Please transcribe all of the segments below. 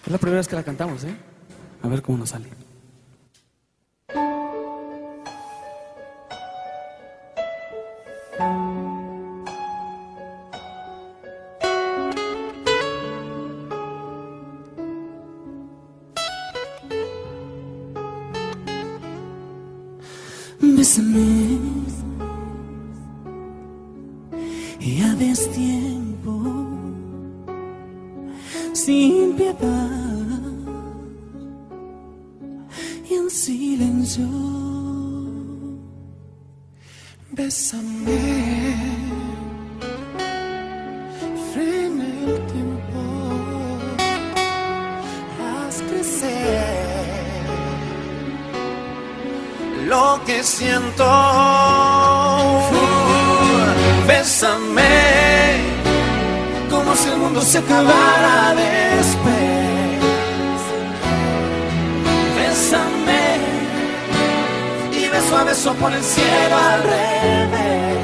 Es la primera vez que la cantamos, ¿eh? A ver cómo nos sale. Bésame, ya destiempo, sin piedad y en silencio. Bésame, frena el tiempo, haz crecer lo que siento. Bésame como si el mundo se acabara después. Bésame y beso a beso por el cielo al revés.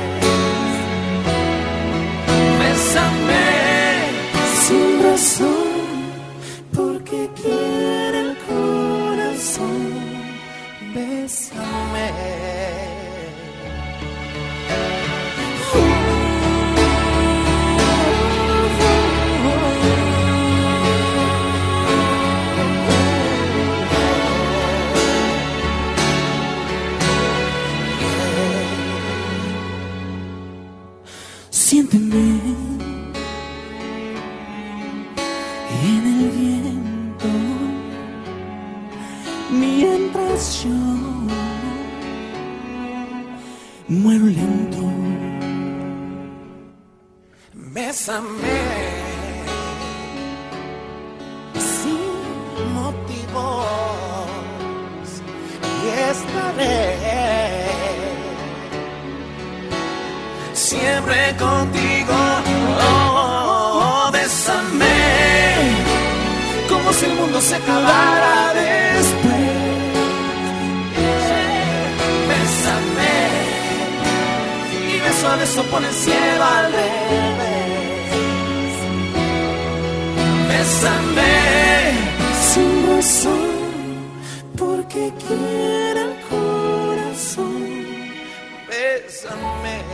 Bésame sin razón, porque quiere el corazón. Bésame. Siénteme en el viento mientras yo muero lento. Bésame sin motivos y estaré siempre contigo. Oh, bésame como si el mundo se acabara después. Bésame y beso a beso por el cielo al revés. Bésame sin razón, porque quiere el corazón. Bésame.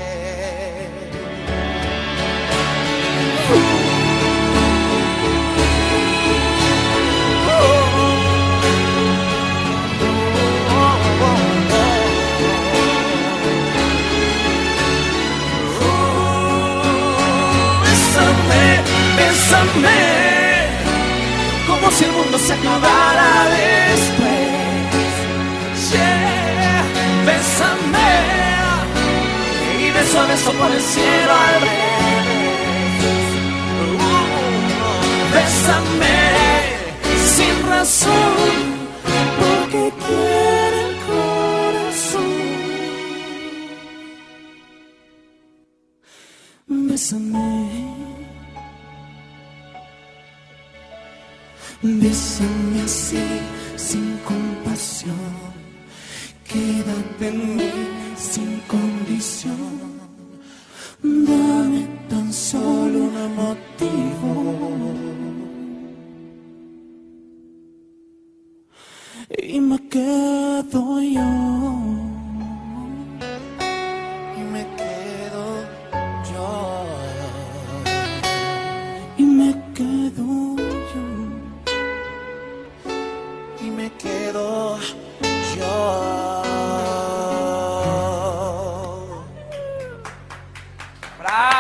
Bésame como si el mundo se acabara después. Yeah. Bésame y beso a beso por el cielo al revés. Bésame sin razón, porque quiere el corazón. Bésame. Bésame así, sin compasión. Quédate en mí sin condición. Dame tan solo un motivo y me quedo yo. Y me quedo yo. Y me quedo yo. Y me quedo yo. ¡Bravo!